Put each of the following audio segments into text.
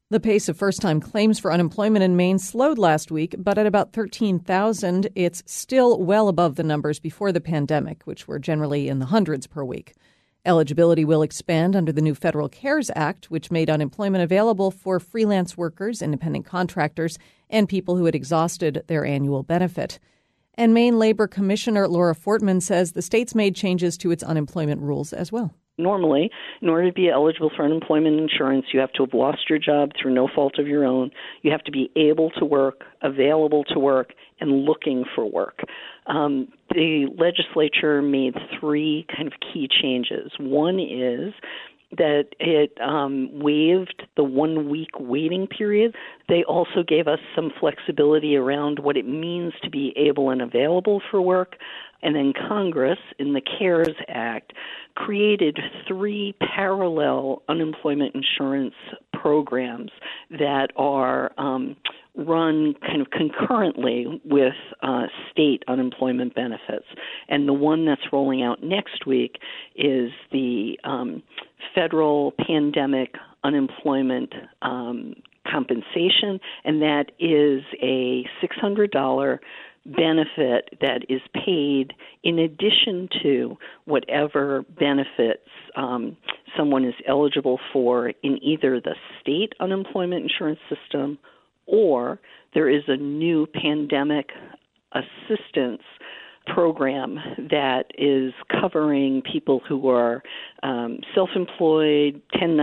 The pace of first-time claims for unemployment in Maine slowed last week, but at about 13,000, it's still well above the numbers before the pandemic, which were generally in the hundreds per week. Eligibility will expand under the new Federal CARES Act, which made unemployment available for freelance workers, independent contractors, and people who had exhausted their annual benefit. And Maine Labor Commissioner Laura Fortman says the state's made changes to its unemployment rules as well. Normally, in order to be eligible for unemployment insurance, you have to have lost your job through no fault of your own. You have to be able to work, available to work, and looking for work. The legislature made three kind of key changes. One is that it waived the 1 week waiting period. They also gave us some flexibility around what it means to be able and available for work. And then Congress, in the CARES Act, created three parallel unemployment insurance programs that are run kind of concurrently with state unemployment benefits. And the one that's rolling out next week is the federal pandemic unemployment compensation, and that is a $600 benefit that is paid in addition to whatever benefits someone is eligible for in either the state unemployment insurance system or there is a new pandemic assistance program that is covering people who are self-employed,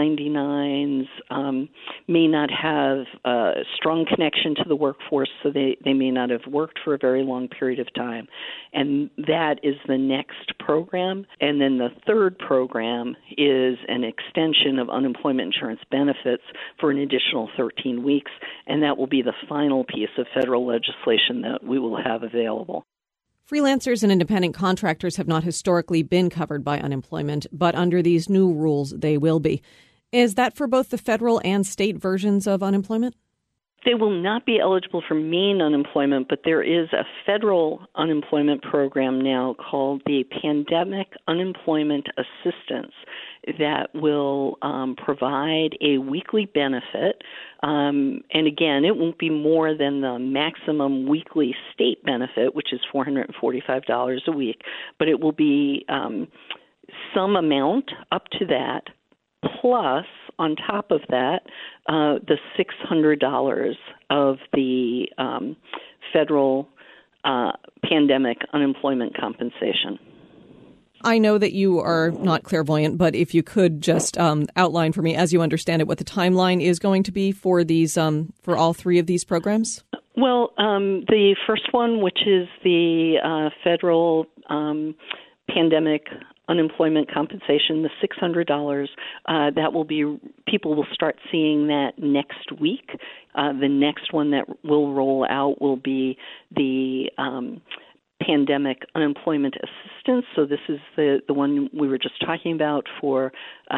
1099s, may not have a strong connection to the workforce, so they may not have worked for a very long period of time. And that is the next program. And then the third program is an extension of unemployment insurance benefits for an additional 13 weeks, and that will be the final piece of federal legislation that we will have available. Freelancers and independent contractors have not historically been covered by unemployment, but under these new rules, they will be. Is that for both the federal and state versions of unemployment? They will not be eligible for Maine unemployment, but there is a federal unemployment program now called the Pandemic Unemployment Assistance that will provide a weekly benefit. And again, it won't be more than the maximum weekly state benefit, which is $445 a week, but it will be some amount up to that, plus on top of that, the $600 of the federal pandemic unemployment compensation. I know that you are not clairvoyant, but if you could just outline for me, as you understand it, what the timeline is going to be for these, for all three of these programs? Well, the first one, which is the federal pandemic unemployment compensation, the $600, that will be, people will start seeing that next week. The next one that will roll out will be the pandemic unemployment assistance. So this is the one we were just talking about for,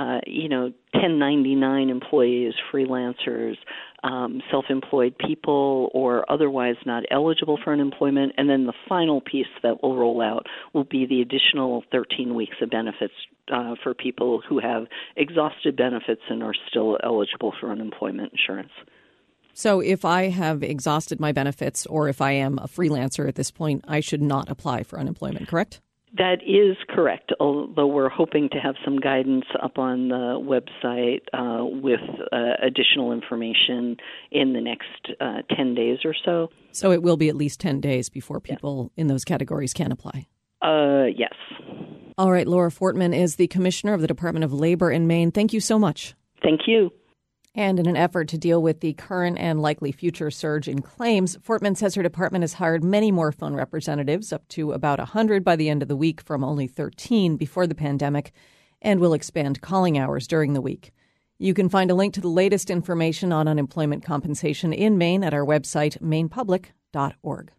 1099 employees, freelancers, self-employed people, or otherwise not eligible for unemployment. And then the final piece that will roll out will be the additional 13 weeks of benefits for people who have exhausted benefits and are still eligible for unemployment insurance. So if I have exhausted my benefits or if I am a freelancer at this point, I should not apply for unemployment, correct? That is correct, although we're hoping to have some guidance up on the website with additional information in the next 10 days or so. So it will be at least 10 days before people in those categories can apply? Yes. All right. Laura Fortman is the Commissioner of the Department of Labor in Maine. Thank you so much. Thank you. And in an effort to deal with the current and likely future surge in claims, Fortman says her department has hired many more phone representatives, up to about 100 by the end of the week from only 13 before the pandemic, and will expand calling hours during the week. You can find a link to the latest information on unemployment compensation in Maine at our website, mainepublic.org.